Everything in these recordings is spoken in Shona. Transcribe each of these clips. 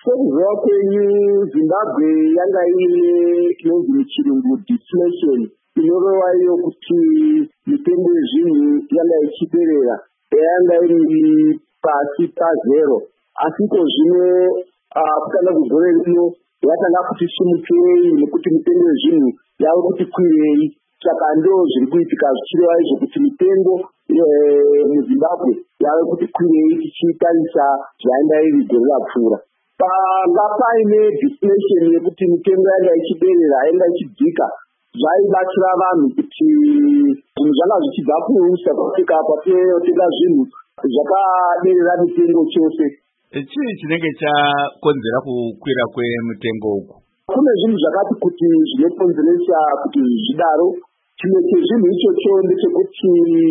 Sekuziva kwenyu Zimbabwe yanga ine chinonzi muchirungu deflation, inoreva iyo kuti mitengo yezvinhu yanga ichiderera, yanga iri pasi pazero. Asi zvino kutanga kugore rino yatanga kuti simukirei nekuti mitengo yezvinhu yava kuti kwirei. Saka ndo zviri kuitika zvichireva izvo kuti mitengo muZimbabwe yava kuti kwirei tichitarisa zvainga iri gore rapfuura. Panga paine deflation yekuti mitengo yanga ichiderera, yanga ichidzika, zvaibatsira vanhu kuti zvinhu zvanga zvichibva kuSouth Africa patinotenga zvinhu zvakaderera mitengo chose. Chii chinenge chakonzera kukwira kwemitengo uku? Kune zvinhu zvakati kuti zvinokonzeresa kuti zvidaro. Chimwe chezvinhu ichocho ndechekuti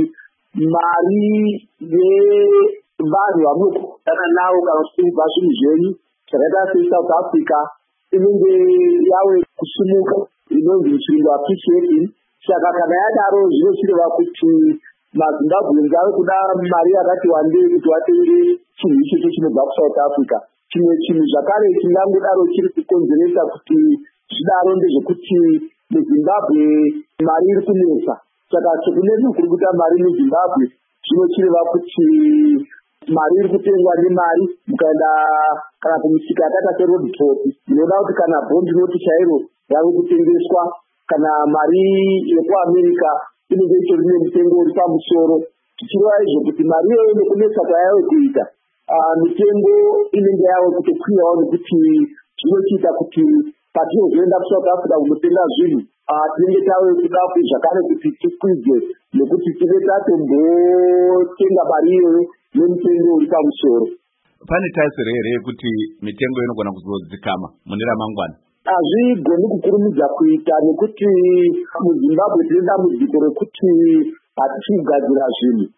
mari yevanhu vamunokutana navo kana kusimudza zvinhu zvenyu zvakaita seSouth Africa inenge yave kusimuka, inonzi muchirungu appreciating. Saka kana yadaro zvinochireva kuti maZimbabweans ave kuda mari yakati wandei kuti vatenge chinhu ichocho chinobva kuSouth Africa. Chimwe chinhu zvakare chingangodaro chiri kukonzeresa kuti zvidaro ndezvekuti muZimbabwe mari iri kunetsa. Saka sekunetsa kuri kuita mari muZimbabwe zvinochireva kuti mari iri kutengwa nemari. Mukaenda kana kumisika yakaita seRoad Port, inoda kuti kana bhondi noti chairo yave kutengeswa, kana mari yekuAmerica inenge itori nemitengo uri pamusoro. Tichireva izvo kuti mari iyoyo nekunetsa kwayave kuita, mitengo inenge yave kutokwirawo nekuti zvinochiita kuti patinozoenda kuSouth Africa kunotenga zvinhu tinenge tave kuda zvakare kuti tikwidze nekuti tive tatombotenga mari iyoyo nemitengo uri pamusoro. Pane tarisiro here yekuti mitengo inogona kuzodzikama mune ramangwana? Hazvigoni kukurumidza kuita nekuti muZimbabwe tine dambudziko rekuti hatisi kugadzira zvinhu.